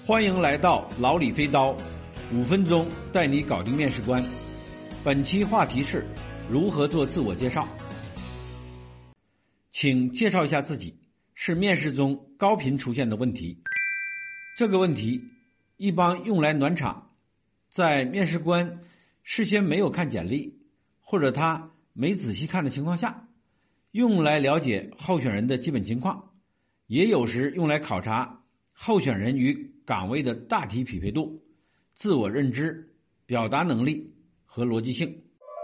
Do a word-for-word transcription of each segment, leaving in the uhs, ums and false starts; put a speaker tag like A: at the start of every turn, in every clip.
A: 欢迎来到老李飞刀，五分钟带你搞定面试官。本期话题是如何做自我介绍。请介绍一下自己，是面试中高频出现的问题。这个问题一般用来暖场，在面试官事先没有看简历，或者他没仔细看的情况下，用来了解候选人的基本情况，也有时用来考察候选人与岗位的大体匹配度、自我认知、表达能力和逻辑性。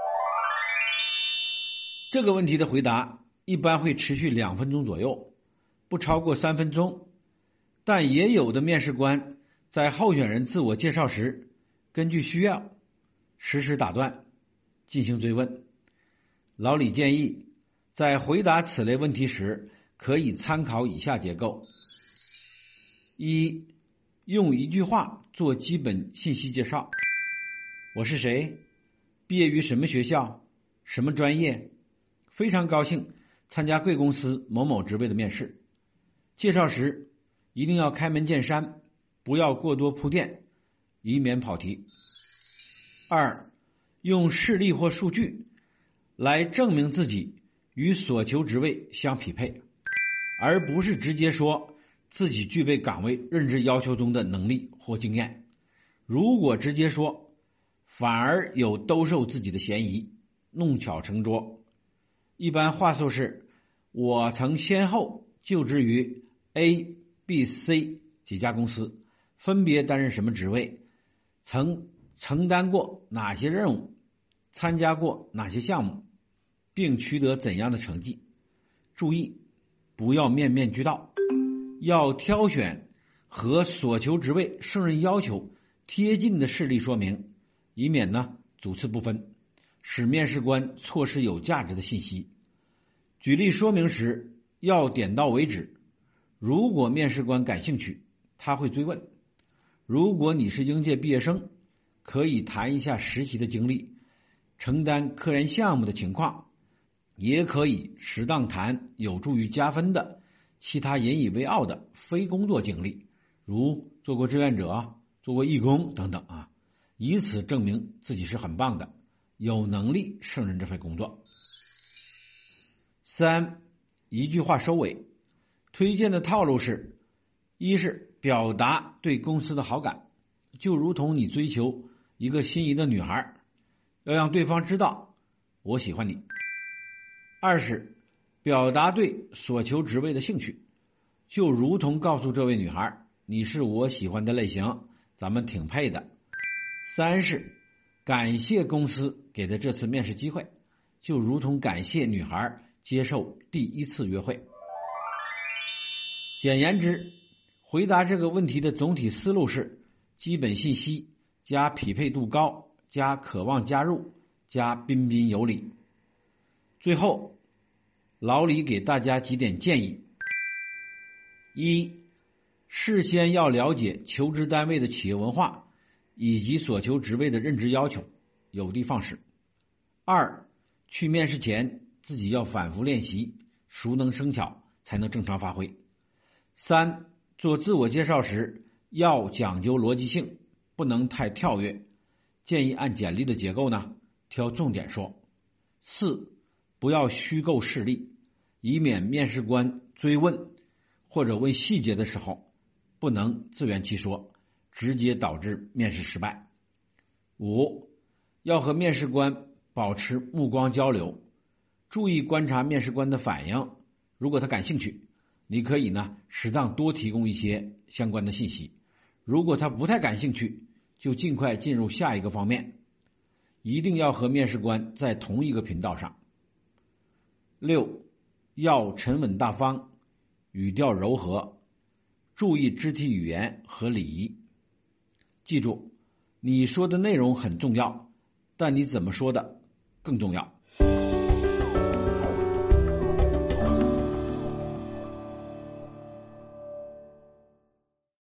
A: 这个问题的回答一般会持续两分钟左右，不超过三分钟。但也有的面试官在候选人自我介绍时，根据需要实时打断进行追问。老李建议在回答此类问题时，可以参考以下结构：一、用一句话做基本信息介绍。我是谁？毕业于什么学校？什么专业？非常高兴参加贵公司某某职位的面试。介绍时一定要开门见山，不要过多铺垫，以免跑题。二、用事例或数据来证明自己与所求职位相匹配，而不是直接说自己具备岗位认知要求中的能力或经验。如果直接说，反而有兜售自己的嫌疑，弄巧成拙。一般话术是：我曾先后就职于 A、B、C 几家公司，分别担任什么职位，曾承担过哪些任务，参加过哪些项目，并取得怎样的成绩。注意，不要面面俱到，要挑选和所求职位胜任要求贴近的事例说明，以免呢主次不分，使面试官错失有价值的信息。举例说明时要点到为止，如果面试官感兴趣，他会追问。如果你是应届毕业生，可以谈一下实习的经历，承担科研项目的情况，也可以适当谈有助于加分的其他引以为傲的非工作经历，如做过志愿者、做过义工等等啊，以此证明自己是很棒的，有能力胜任这份工作。三、一句话收尾。推荐的套路是：一是表达对公司的好感，就如同你追求一个心仪的女孩，要让对方知道我喜欢你。二是表达对所求职位的兴趣，就如同告诉这位女孩，你是我喜欢的类型，咱们挺配的。三是感谢公司给的这次面试机会，就如同感谢女孩接受第一次约会。简言之，回答这个问题的总体思路是：基本信息加匹配度高加渴望加入加彬彬有礼。最后，老李给大家几点建议：一、事先要了解求职单位的企业文化以及所求职位的任职要求，有的放矢。二、去面试前自己要反复练习，熟能生巧，才能正常发挥。三、做自我介绍时要讲究逻辑性，不能太跳跃，建议按简历的结构呢挑重点说。四、不要虚构事例，以免面试官追问或者问细节的时候不能自圆其说，直接导致面试失败。五、要和面试官保持目光交流，注意观察面试官的反应，如果他感兴趣，你可以呢适当多提供一些相关的信息，如果他不太感兴趣，就尽快进入下一个方面。一定要和面试官在同一个频道上。六、要沉稳大方，语调柔和，注意肢体语言和礼仪。记住，你说的内容很重要，但你怎么说的更重要。